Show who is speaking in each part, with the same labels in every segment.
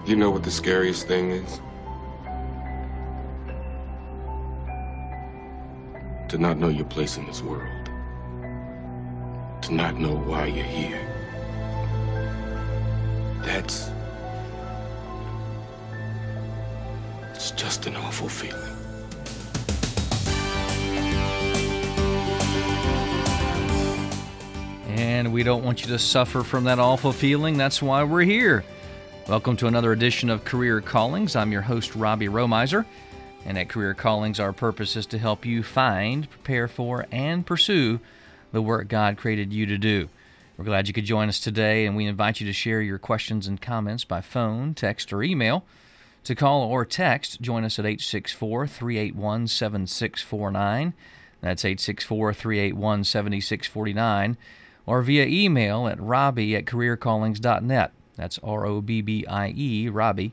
Speaker 1: You know what the scariest thing is? To not know your place in this world. To not know why you're here. It's just an awful feeling.
Speaker 2: And we don't want you to suffer from that awful feeling. That's why we're here. Welcome to another edition of Career Callings. I'm your host, Robbie Romiser. And at Career Callings, our purpose is to help you find, prepare for, and pursue the work God created you to do. We're glad you could join us today, and we invite you to share your questions and comments by phone, text, or email. To call or text, join us at 864-381-7649. That's 864-381-7649. Or via email at robbie@careercallings.net. That's R-O-B-B-I-E,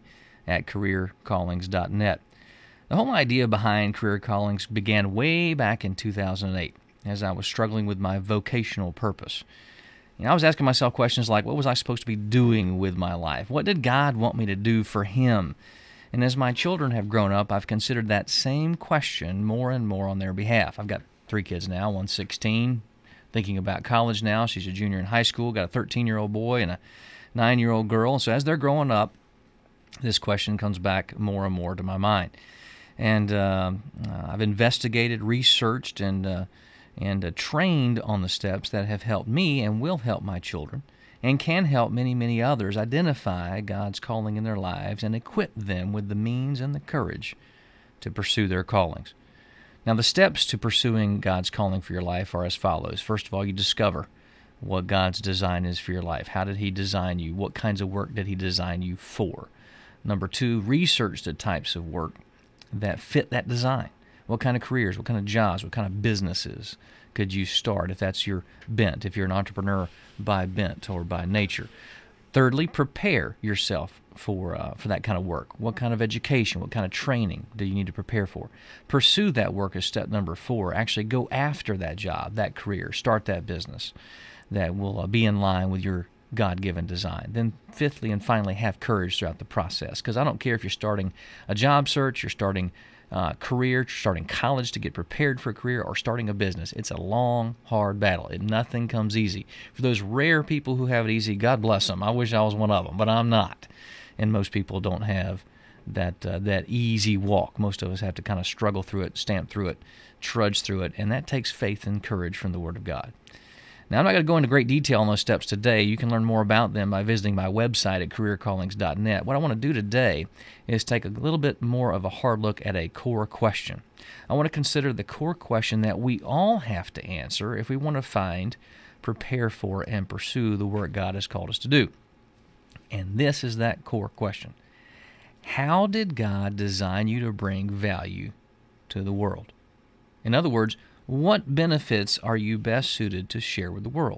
Speaker 2: robbie@careercallings.net. The whole idea behind Career Callings began way back in 2008 as I was struggling with my vocational purpose. I was asking myself questions like, what was I supposed to be doing with my life? What did God want me to do for Him? And as my children have grown up, I've considered that same question more and more on their behalf. I've got 3 kids now, one's 16, thinking about college now. She's a junior in high school, got a 13-year-old boy and a 9-year-old girl. So as they're growing up, this question comes back more and more to my mind. And I've investigated, researched, and trained on the steps that have helped me and will help my children and can help many, many others identify God's calling in their lives and equip them with the means and the courage to pursue their callings. Now, the steps to pursuing God's calling for your life are as follows. First of all, you discover what God's design is for your life. How did He design you? What kinds of work did He design you for? Number 2, research the types of work that fit that design. What kind of careers, what kind of jobs, what kind of businesses could you start if that's your bent, if you're an entrepreneur by bent or by nature? Thirdly, prepare yourself for that kind of work. What kind of education, what kind of training do you need to prepare for? Pursue that work as step number 4. Actually go after that job, that career, start that business that will be in line with your God-given design. Then fifthly and finally, have courage throughout the process, because I don't care if you're starting a job search, you're starting career, starting college to get prepared for a career, or starting a business. It's a long, hard battle. Nothing comes easy. For those rare people who have it easy, God bless them. I wish I was one of them, but I'm not. And most people don't have that easy walk. Most of us have to kind of struggle through it, stamp through it, trudge through it, and that takes faith and courage from the Word of God. Now, I'm not going to go into great detail on those steps today. You can learn more about them by visiting my website at careercallings.net. What I want to do today is take a little bit more of a hard look at a core question. I want to consider the core question that we all have to answer if we want to find, prepare for, and pursue the work God has called us to do. And this is that core question. How did God design you to bring value to the world? In other words, what benefits are you best suited to share with the world?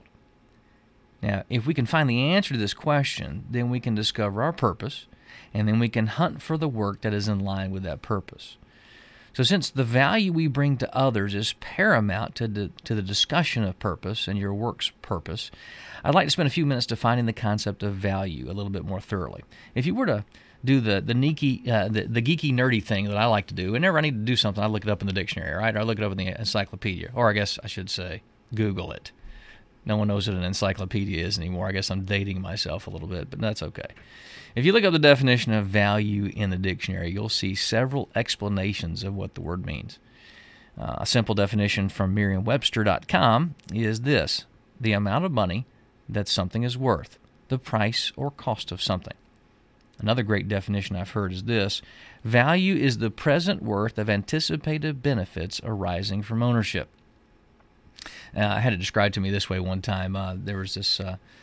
Speaker 2: Now, if we can find the answer to this question, then we can discover our purpose, and then we can hunt for the work that is in line with that purpose. So since the value we bring to others is paramount to the discussion of purpose and your work's purpose, I'd like to spend a few minutes defining the concept of value a little bit more thoroughly. If you were to do the geeky, nerdy thing that I like to do. Whenever I need to do something, I look it up in the dictionary, right? Or I look it up in the encyclopedia. Or I guess I should say Google it. No one knows what an encyclopedia is anymore. I guess I'm dating myself a little bit, but that's okay. If you look up the definition of value in the dictionary, you'll see several explanations of what the word means. A simple definition from Merriam-Webster.com is this: the amount of money that something is worth, the price or cost of something. Another great definition I've heard is this: value is the present worth of anticipated benefits arising from ownership. I had it described to me this way one time. There was this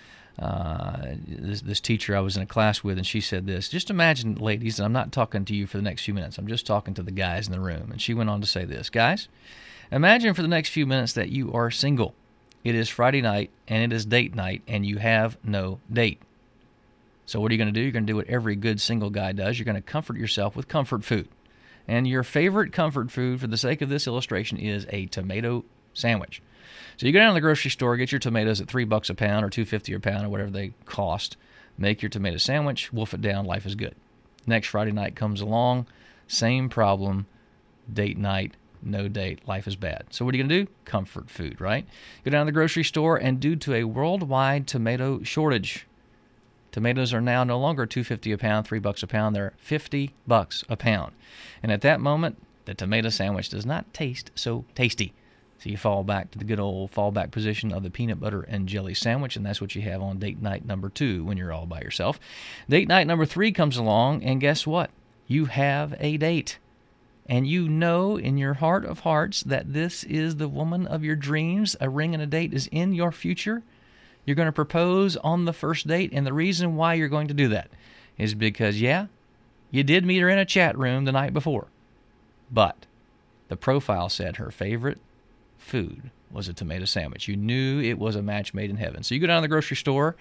Speaker 2: teacher I was in a class with, and she said this: just imagine, ladies, and I'm not talking to you for the next few minutes, I'm just talking to the guys in the room. And she went on to say this: guys, imagine for the next few minutes that you are single. It is Friday night, and it is date night, and you have no date. So what are you going to do? You're going to do what every good single guy does. You're going to comfort yourself with comfort food. And your favorite comfort food, for the sake of this illustration, is a tomato sandwich. So you go down to the grocery store, get your tomatoes at $3 a pound or $2.50 a pound or whatever they cost. Make your tomato sandwich, wolf it down, life is good. Next Friday night comes along, same problem, date night, no date, life is bad. So what are you going to do? Comfort food, right? Go down to the grocery store, and due to a worldwide tomato shortage, tomatoes are now no longer $2.50 a pound, $3 a pound. They're $50 a pound. And at that moment, the tomato sandwich does not taste so tasty. So you fall back to the good old fallback position of the peanut butter and jelly sandwich, and that's what you have on date night number 2 when you're all by yourself. Date night number 3 comes along, and guess what? You have a date. And you know in your heart of hearts that this is the woman of your dreams. A ring and a date is in your future. You're going to propose on the first date, and the reason why you're going to do that is because, yeah, you did meet her in a chat room the night before, but the profile said her favorite food was a tomato sandwich. You knew it was a match made in heaven. So you go down to the grocery store,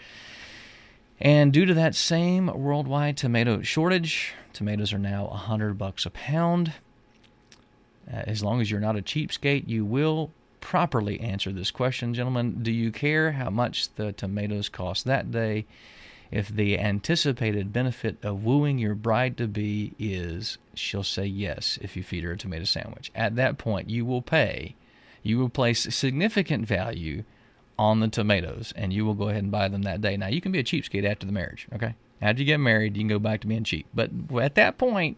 Speaker 2: and due to that same worldwide tomato shortage, tomatoes are now $100 a pound. As long as you're not a cheapskate, you will properly answer this question, gentlemen. Do you care how much the tomatoes cost that day if the anticipated benefit of wooing your bride-to-be is she'll say yes if you feed her a tomato sandwich? At that point, you will place significant value on the tomatoes, and you will go ahead and buy them that day. Now, you can be a cheapskate after the marriage, okay? After you get married, you can go back to being cheap. But at that point,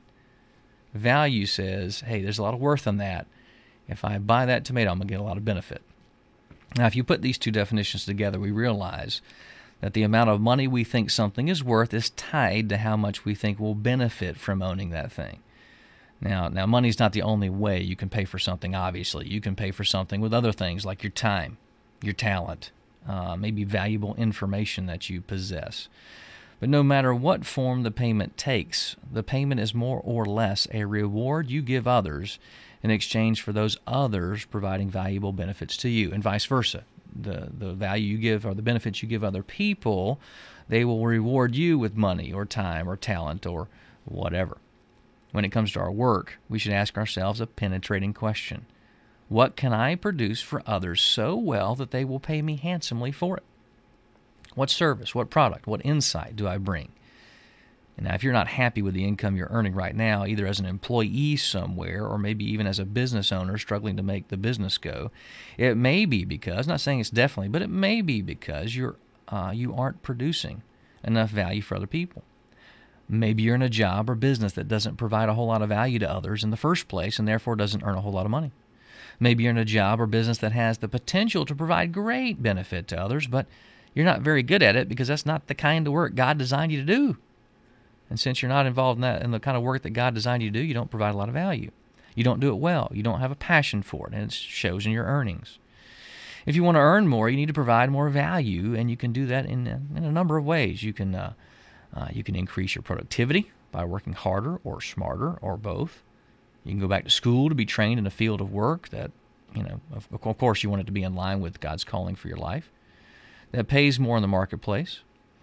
Speaker 2: value says, hey, there's a lot of worth in that. If I buy that tomato, I'm going to get a lot of benefit. Now, if you put these two definitions together, we realize that the amount of money we think something is worth is tied to how much we think we'll benefit from owning that thing. Now, money's not the only way you can pay for something, obviously. You can pay for something with other things like your time, your talent, maybe valuable information that you possess. But no matter what form the payment takes, the payment is more or less a reward you give others in exchange for those others providing valuable benefits to you, and vice versa. The value you give or the benefits you give other people, they will reward you with money or time or talent or whatever. When it comes to our work, we should ask ourselves a penetrating question. What can I produce for others so well that they will pay me handsomely for it? What service, what product, what insight do I bring? And now, if you're not happy with the income you're earning right now, either as an employee somewhere or maybe even as a business owner struggling to make the business go, it may be because, not saying it's definitely, but it may be because you aren't producing enough value for other people. Maybe you're in a job or business that doesn't provide a whole lot of value to others in the first place and therefore doesn't earn a whole lot of money. Maybe you're in a job or business that has the potential to provide great benefit to others, but you're not very good at it because that's not the kind of work God designed you to do. And since you're not involved in the kind of work that God designed you to do, you don't provide a lot of value. You don't do it well. You don't have a passion for it, and it shows in your earnings. If you want to earn more, you need to provide more value, and you can do that in a number of ways. You can increase your productivity by working harder or smarter or both. You can go back to school to be trained in a field of work that, of course, you want it to be in line with God's calling for your life. That pays more in the marketplace.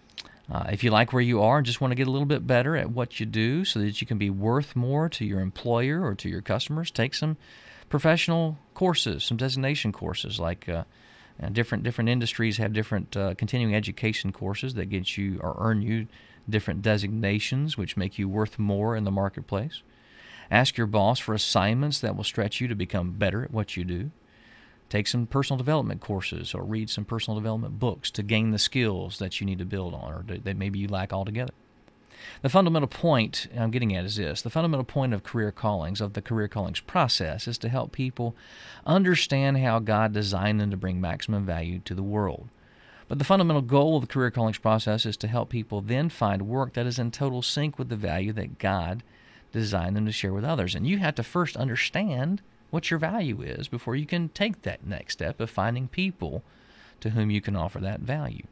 Speaker 2: If you like where you are and just want to get a little bit better at what you do so that you can be worth more to your employer or to your customers, take some professional courses, some designation courses. Like different industries have different continuing education courses that get you or earn you different designations, which make you worth more in the marketplace. Ask your boss for assignments that will stretch you to become better at what you do. Take some personal development courses or read some personal development books to gain the skills that you need to build on or that maybe you lack altogether. The fundamental point I'm getting at is this. The fundamental point of career callings, of the career callings process, is to help people understand how God designed them to bring maximum value to the world. But the fundamental goal of the career callings process is to help people then find work that is in total sync with the value that God designed them to share with others. And you have to first understand what your value is before you can take that next step of finding people to whom you can offer that value.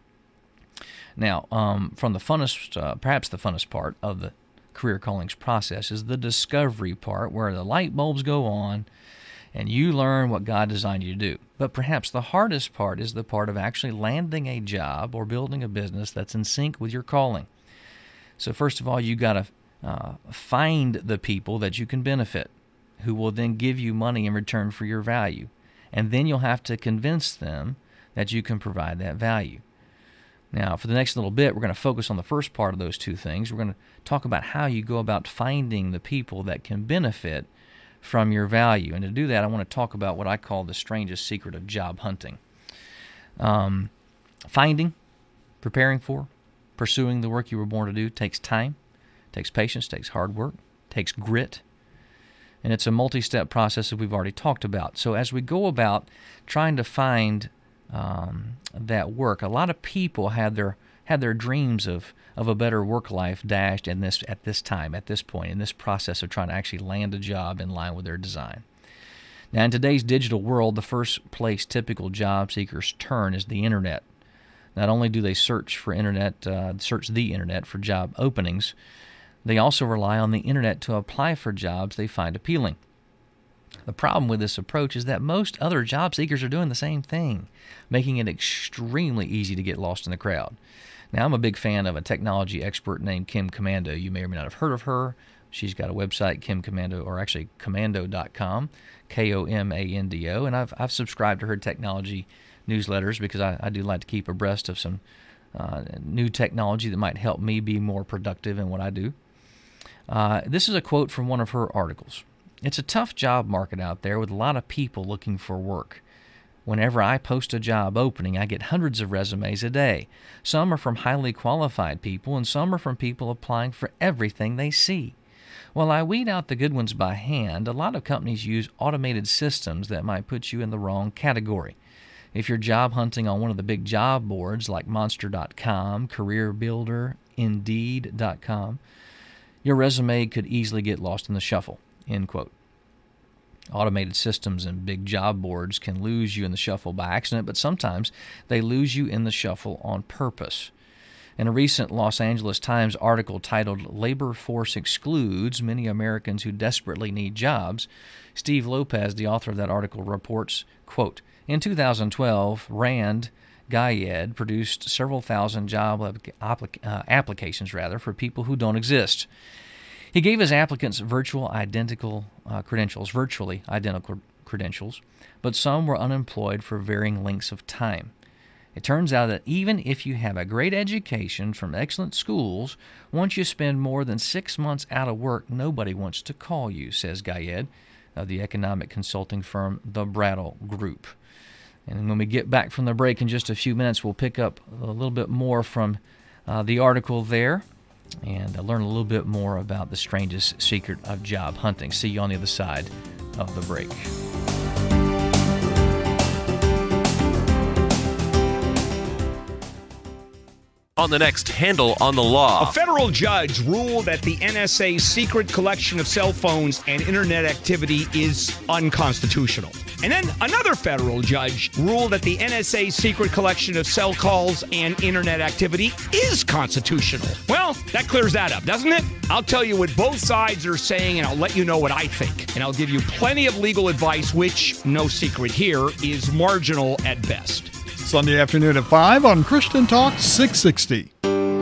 Speaker 2: Now, from the funnest, perhaps the funnest part of the career callings process is the discovery part, where the light bulbs go on and you learn what God designed you to do. But perhaps the hardest part is the part of actually landing a job or building a business that's in sync with your calling. So first of all, you got to find the people that you can benefit, who will then give you money in return for your value. And then you'll have to convince them that you can provide that value. Now, for the next little bit, we're going to focus on the first part of those two things. We're going to talk about how you go about finding the people that can benefit from your value. And to do that, I want to talk about what I call the strangest secret of job hunting. Finding, preparing for, pursuing the work you were born to do takes time, takes patience, takes hard work, takes grit. And it's a multi-step process that we've already talked about. So as we go about trying to find that work, a lot of people had their dreams of a better work life dashed at this point, in this process of trying to actually land a job in line with their design. Now, in today's digital world, the first place typical job seekers turn is the internet. Not only do they search the internet for job openings, they also rely on the internet to apply for jobs they find appealing. The problem with this approach is that most other job seekers are doing the same thing, making it extremely easy to get lost in the crowd. Now, I'm a big fan of a technology expert named Kim Komando. You may or may not have heard of her. She's got a website, Commando.com, Komando, and I've subscribed to her technology newsletters because I do like to keep abreast of some new technology that might help me be more productive in what I do. This is a quote from one of her articles. It's a tough job market out there with a lot of people looking for work. Whenever I post a job opening, I get hundreds of resumes a day. Some are from highly qualified people, and some are from people applying for everything they see. While I weed out the good ones by hand, a lot of companies use automated systems that might put you in the wrong category. If you're job hunting on one of the big job boards like Monster.com, CareerBuilder, Indeed.com, your resume could easily get lost in the shuffle. End quote. Automated systems and big job boards can lose you in the shuffle by accident, but sometimes they lose you in the shuffle on purpose. In a recent Los Angeles Times article titled "Labor Force Excludes Many Americans Who Desperately Need Jobs," Steve Lopez, the author of that article, reports, quote, in 2012, Rand Gayed produced several thousand job applications for people who don't exist. He gave his applicants virtually identical credentials, but some were unemployed for varying lengths of time. It turns out that even if you have a great education from excellent schools, once you spend more than 6 months out of work, nobody wants to call you, says Gayed of the economic consulting firm The Brattle Group. And when we get back from the break in just a few minutes, we'll pick up a little bit more from the article there and learn a little bit more about the strangest secret of job hunting. See you on the other side of the break.
Speaker 3: On the next Handle on the Law.
Speaker 4: A federal judge ruled that the NSA's secret collection of cell phones and internet activity is unconstitutional. And then another federal judge ruled that the NSA's secret collection of cell calls and internet activity is constitutional. Well, that clears that up, doesn't it? I'll tell you what both sides are saying, and I'll let you know what I think. And I'll give you plenty of legal advice, which, no secret here, is marginal at best.
Speaker 5: Sunday afternoon at 5 on Christian Talk 660.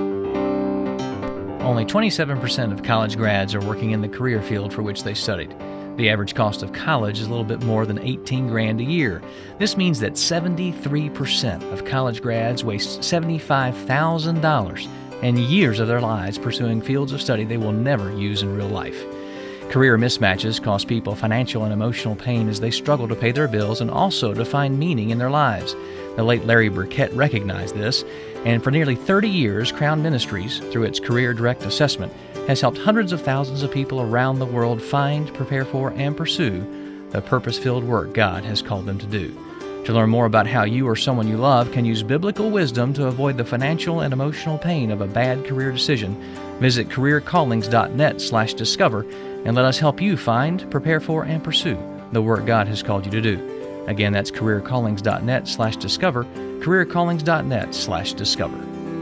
Speaker 2: Only 27% of college grads are working in the career field for which they studied. The average cost of college is a little bit more than $18,000 a year. This means that 73% of college grads waste $75,000 and years of their lives pursuing fields of study they will never use in real life. Career mismatches cause people financial and emotional pain as they struggle to pay their bills and also to find meaning in their lives. The late Larry Burkett recognized this, and for nearly 30 years, Crown Ministries, through its Career Direct Assessment, has helped hundreds of thousands of people around the world find, prepare for, and pursue the purpose-filled work God has called them to do. To learn more about how you or someone you love can use biblical wisdom to avoid the financial and emotional pain of a bad career decision, visit careercallings.net/discover and let us help you find, prepare for, and pursue the work God has called you to do. Again, that's careercallings.net/discover, careercallings.net/discover.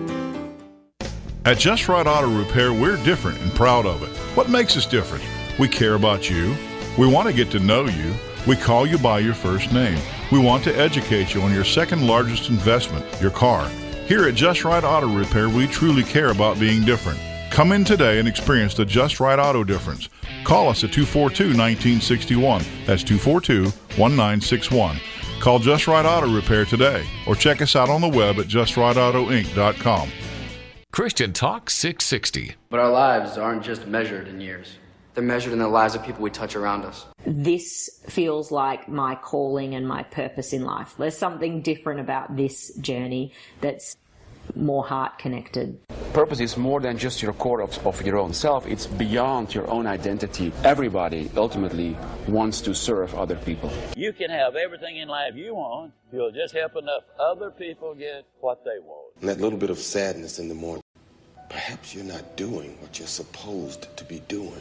Speaker 6: At Just Right Auto Repair, we're different and proud of it. What makes us different? We care about you. We want to get to know you. We call you by your first name. We want to educate you on your second largest investment, your car. Here at Just Right Auto Repair, we truly care about being different. Come in today and experience the Just Right Auto difference. Call us at 242-1961. That's 242-1961. Call Just Right Auto Repair today or check us out on the web at justrightautoinc.com.
Speaker 3: Christian Talk 660.
Speaker 7: But our lives aren't just measured in years. They're measured in the lives of people we touch around us.
Speaker 8: This feels like my calling and my purpose in life. There's something different about this journey that's more heart connected.
Speaker 9: Purpose is more than just your core of your own self. It's beyond your own identity. Everybody ultimately wants to serve other people.
Speaker 10: You can have everything in life you want. You'll just help enough other people get what they want.
Speaker 11: And that little bit of sadness in the morning. Perhaps you're not doing what you're supposed to be doing.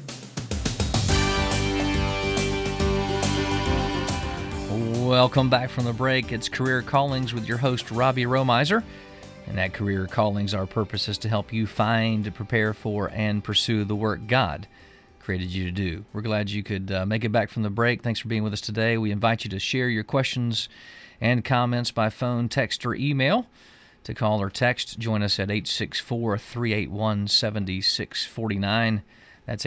Speaker 2: Welcome back from the break. It's Career Callings with your host, Robbie Romizer. And at Career Callings, our purpose is to help you find, prepare for, and pursue the work God created you to do. We're glad you could make it back from the break. Thanks for being with us today. We invite you to share your questions and comments by phone, text, or email. To call or text, join us at 864-381-7649. That's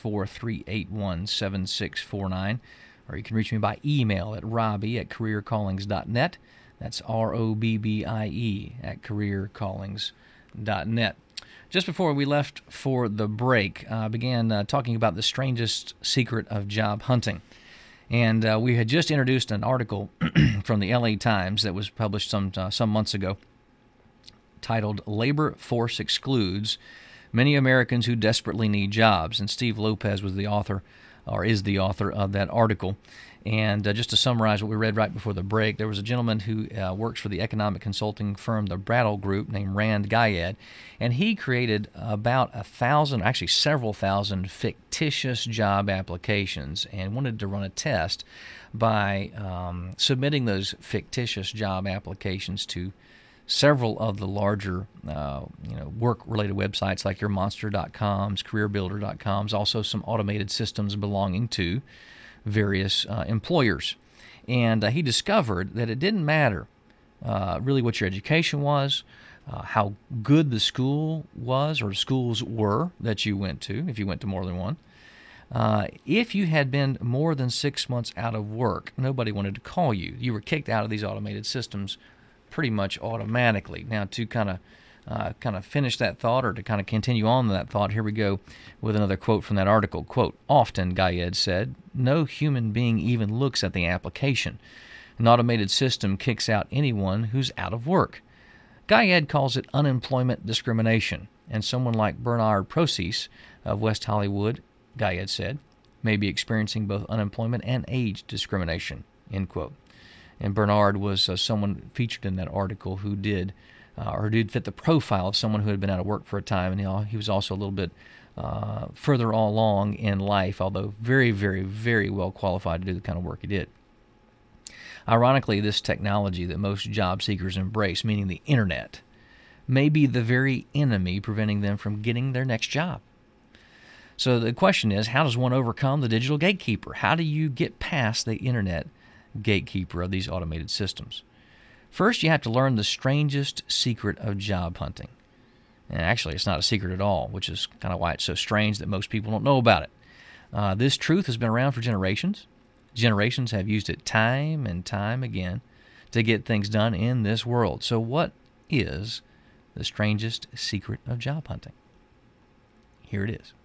Speaker 2: 864-381-7649. Or you can reach me by email at robbie@careercallings.net. That's ROBBIE at careercallings.net. Just before we left for the break, I began talking about the strangest secret of job hunting. And we had just introduced an article from the LA Times that was published some months ago titled "Labor Force Excludes Many Americans Who Desperately Need Jobs." And Steve Lopez was the author, or is the author of that article. And just to summarize what we read right before the break, there was a gentleman who works for the economic consulting firm, the Brattle Group, named Rand Guyed, and he created about 1,000, actually several thousand, fictitious job applications and wanted to run a test by submitting those fictitious job applications to several of the larger work-related websites like your Monster.coms, CareerBuilder.coms, also some automated systems belonging to various employers. And he discovered that it didn't matter really what your education was, how good the school was or schools were that you went to, if you went to more than one. If you had been more than 6 months out of work, nobody wanted to call you. You were kicked out of these automated systems pretty much automatically. Now, to kind of finish that thought, or to kind of continue on that thought, here we go with another quote from that article. Quote, "Often," Guyed said, "no human being even looks at the application. An automated system kicks out anyone who's out of work." Guyed calls it unemployment discrimination, and someone like Bernard Proces of West Hollywood, Guyed said, may be experiencing both unemployment and age discrimination, end quote. And Bernard was someone featured in that article who did fit the profile of someone who had been out of work for a time, and he was also a little bit further along in life, although very, very, very well qualified to do the kind of work he did. Ironically, this technology that most job seekers embrace, meaning the internet, may be the very enemy preventing them from getting their next job. So the question is, how does one overcome the digital gatekeeper? How do you get past the internet gatekeeper of these automated systems? First, you have to learn the strangest secret of job hunting. And actually, it's not a secret at all, which is kind of why it's so strange that most people don't know about it. This truth has been around for generations. Generations have used it time and time again to get things done in this world. So what is the strangest secret of job hunting? Here it is.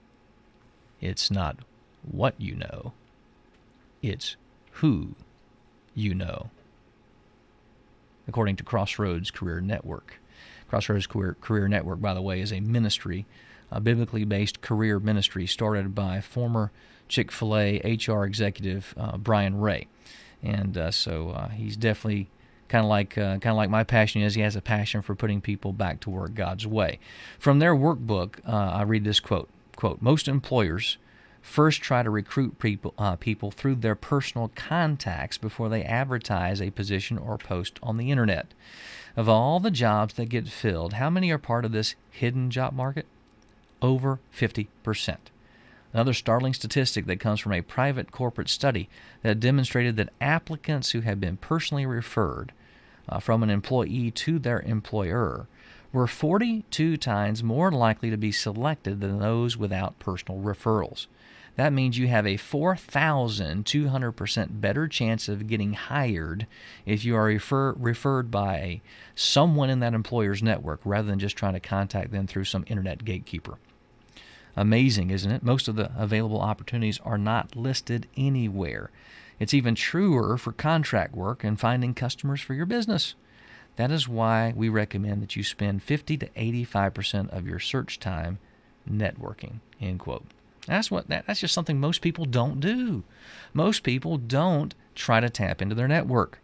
Speaker 2: It's not what you know. It's who you know. According to Crossroads Career Network. Crossroads Career Network, by the way, is a ministry, a biblically based career ministry started by former Chick-fil-A HR executive Brian Ray. And so he's definitely kind of like my passion is. He has a passion for putting people back to work God's way. From their workbook, I read this quote, "Most employers first try to recruit people through their personal contacts before they advertise a position or post on the internet. Of all the jobs that get filled, how many are part of this hidden job market? Over 50%. Another startling statistic that comes from a private corporate study that demonstrated that applicants who had been personally referred from an employee to their employer were 42 times more likely to be selected than those without personal referrals. That means you have a 4,200% better chance of getting hired if you are referred by someone in that employer's network rather than just trying to contact them through some internet gatekeeper. Amazing, isn't it? Most of the available opportunities are not listed anywhere. It's even truer for contract work and finding customers for your business. That is why we recommend that you spend 50 to 85% of your search time networking, end quote. That's just something most people don't do. Most people don't try to tap into their network.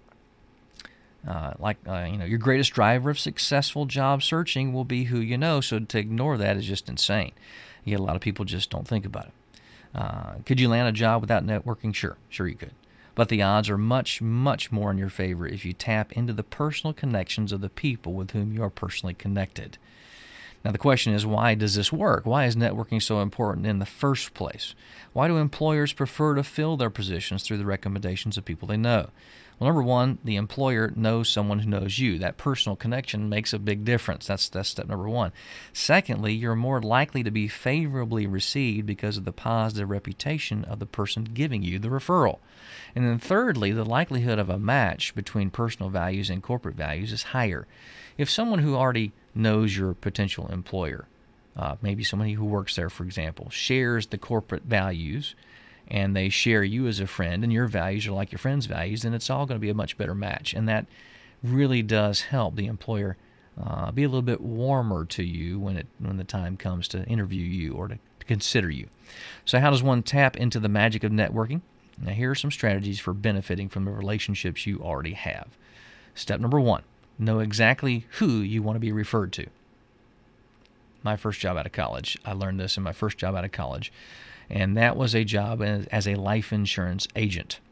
Speaker 2: Your greatest driver of successful job searching will be who you know, so to ignore that is just insane. Yet a lot of people just don't think about it. Could you land a job without networking? Sure you could. But the odds are much, much more in your favor if you tap into the personal connections of the people with whom you are personally connected. Now the question is, why does this work? Why is networking so important in the first place? Why do employers prefer to fill their positions through the recommendations of people they know? Well, number one, the employer knows someone who knows you. That personal connection makes a big difference. That's step number one. Secondly, you're more likely to be favorably received because of the positive reputation of the person giving you the referral. And then thirdly, the likelihood of a match between personal values and corporate values is higher. If someone who already knows your potential employer, maybe somebody who works there, for example, shares the corporate values, and they share you as a friend, and your values are like your friend's values, then it's all going to be a much better match. And that really does help the employer be a little bit warmer to you when the time comes to interview you or to consider you. So how does one tap into the magic of networking? Now here are some strategies for benefiting from the relationships you already have. Step number one, know exactly who you want to be referred to. My first job out of college, I learned this in my first job out of college. And that was a job as a life insurance agent.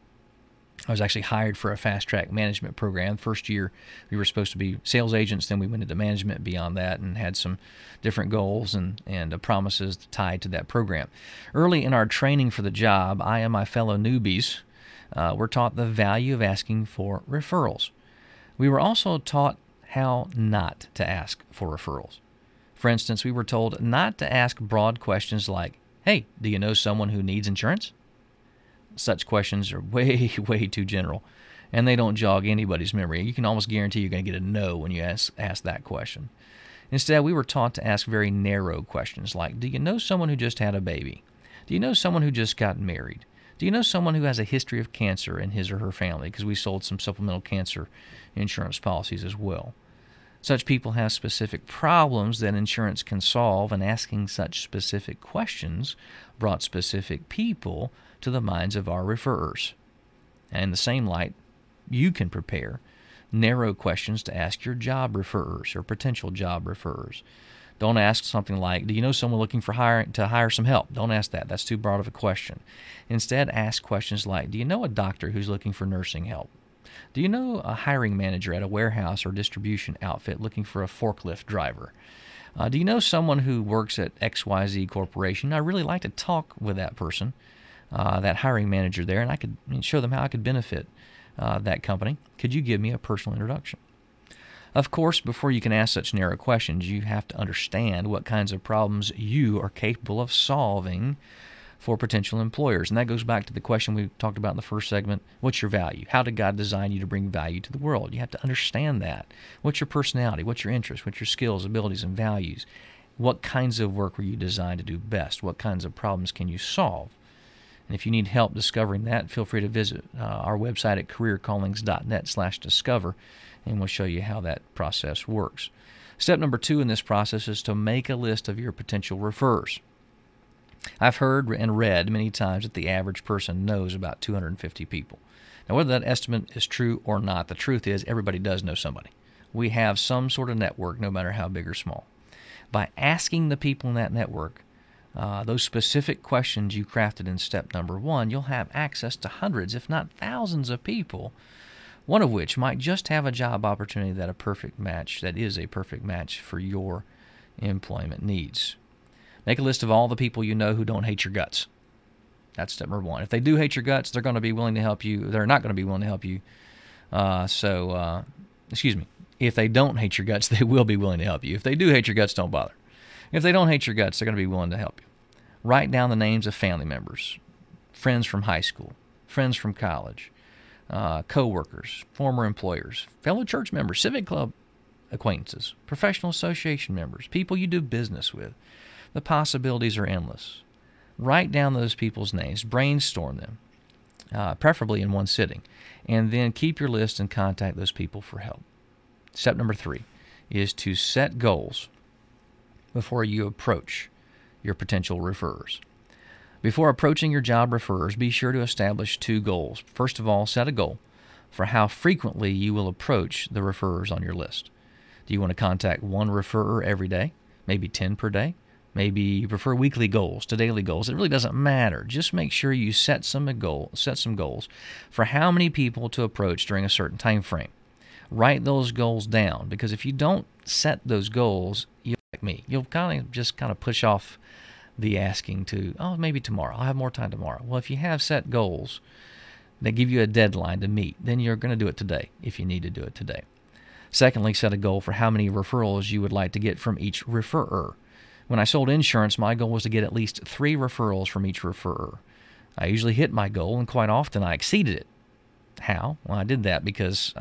Speaker 2: I was actually hired for a fast-track management program. First year, we were supposed to be sales agents. Then we went into management beyond that and had some different goals and promises tied to that program. Early in our training for the job, I and my fellow newbies were taught the value of asking for referrals. We were also taught how not to ask for referrals. For instance, we were told not to ask broad questions like, hey, do you know someone who needs insurance? Such questions are way, way too general, and they don't jog anybody's memory. You can almost guarantee you're going to get a no when you ask that question. Instead, we were taught to ask very narrow questions like, do you know someone who just had a baby? Do you know someone who just got married? Do you know someone who has a history of cancer in his or her family? Because we sold some supplemental cancer insurance policies as well. Such people have specific problems that insurance can solve, and asking such specific questions brought specific people to the minds of our referrers. And in the same light, you can prepare narrow questions to ask your job referrers or potential job referrers. Don't ask something like, do you know someone looking to hire some help? Don't ask that. That's too broad of a question. Instead, ask questions like, do you know a doctor who's looking for nursing help? Do you know a hiring manager at a warehouse or distribution outfit looking for a forklift driver? Do you know someone who works at XYZ Corporation? I'd really like to talk with that person, that hiring manager there, and I could show them how I could benefit that company. Could you give me a personal introduction? Of course, before you can ask such narrow questions, you have to understand what kinds of problems you are capable of solving for potential employers. And that goes back to the question we talked about in the first segment. What's your value? How did God design you to bring value to the world? You have to understand that. What's your personality? What's your interests? What's your skills, abilities, and values? What kinds of work were you designed to do best? What kinds of problems can you solve? And if you need help discovering that, feel free to visit our website at careercallings.net/discover, and we'll show you how that process works. Step number 2 in this process is to make a list of your potential referrers. I've heard and read many times that the average person knows about 250 people. Now, whether that estimate is true or not, the truth is everybody does know somebody. We have some sort of network, no matter how big or small. By asking the people in that network those specific questions you crafted in step number 1, you'll have access to hundreds, if not thousands of people, one of which might just have a job opportunity that is a perfect match for your employment needs. Make a list of all the people you know who don't hate your guts. That's step number 1. If they do hate your guts, they're going to be willing to help you. They're not going to be willing to help you. If they don't hate your guts, they will be willing to help you. If they do hate your guts, don't bother. If they don't hate your guts, they're going to be willing to help you. Write down the names of family members, friends from high school, friends from college, co-workers, former employers, fellow church members, civic club acquaintances, professional association members, people you do business with. The possibilities are endless. Write down those people's names, brainstorm them, preferably in one sitting, and then keep your list and contact those people for help. Step number 3 is to set goals before you approach your potential referrers. Before approaching your job referrers, be sure to establish 2 goals. First of all, set a goal for how frequently you will approach the referrers on your list. Do you want to contact one referrer every day? Maybe 10 per day? Maybe you prefer weekly goals to daily goals. It really doesn't matter. Just make sure you set some goals for how many people to approach during a certain time frame. Write those goals down, because if you don't set those goals, you'll like me. You'll kind of push off the asking to, maybe tomorrow. I'll have more time tomorrow. Well, if you have set goals that give you a deadline to meet, then you're going to do it today if you need to do it today. Secondly, set a goal for how many referrals you would like to get from each referrer. When I sold insurance, my goal was to get at least 3 referrals from each referrer. I usually hit my goal, and quite often I exceeded it. How? Well, I did that because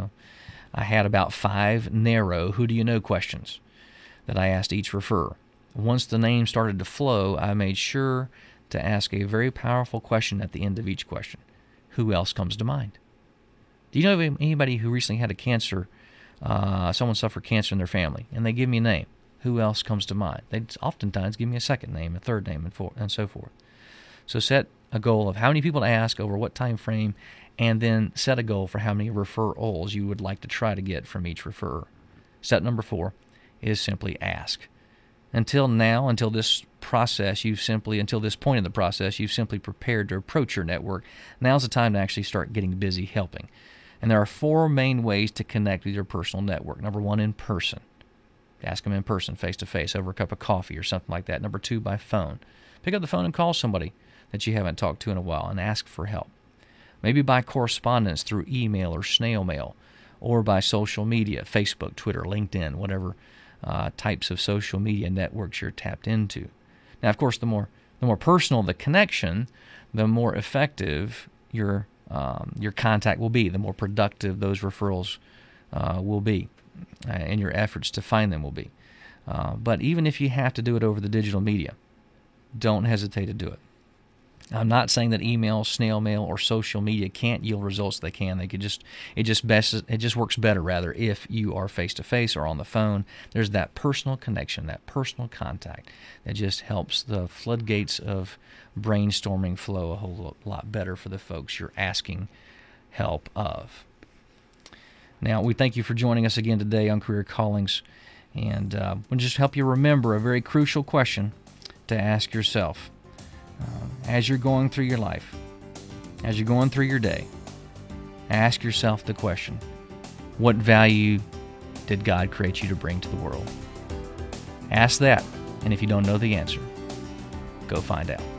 Speaker 2: I had about 5 narrow who do you know questions that I asked each referrer. Once the names started to flow, I made sure to ask a very powerful question at the end of each question. Who else comes to mind? Do you know of anybody who recently had a cancer, someone suffered cancer in their family, and they give me a name? Who else comes to mind? They oftentimes give me a second name, a third name, and so forth. So set a goal of how many people to ask over what time frame, and then set a goal for how many referrals you would like to try to get from each referrer. Step number 4 is simply ask. Until this point in the process, you've simply prepared to approach your network. Now's the time to actually start getting busy helping. And there are 4 main ways to connect with your personal network. Number 1, in person. Ask them in person, face-to-face, over a cup of coffee or something like that. Number 2, by phone. Pick up the phone and call somebody that you haven't talked to in a while and ask for help. Maybe by correspondence through email or snail mail, or by social media, Facebook, Twitter, LinkedIn, whatever types of social media networks you're tapped into. Now, of course, the more personal the connection, the more effective your contact will be, the more productive those referrals will be, and your efforts to find them will be. But even if you have to do it over the digital media, don't hesitate to do it. I'm not saying that email, snail mail, or social media can't yield results. They can. It just works better rather if you are face to face or on the phone. There's that personal connection, that personal contact that just helps the floodgates of brainstorming flow a whole lot better for the folks you're asking help of. Now, we thank you for joining us again today on Career Callings, and we'll just help you remember a very crucial question to ask yourself. As you're going through your life, as you're going through your day, ask yourself the question, what value did God create you to bring to the world? Ask that, and if you don't know the answer, go find out.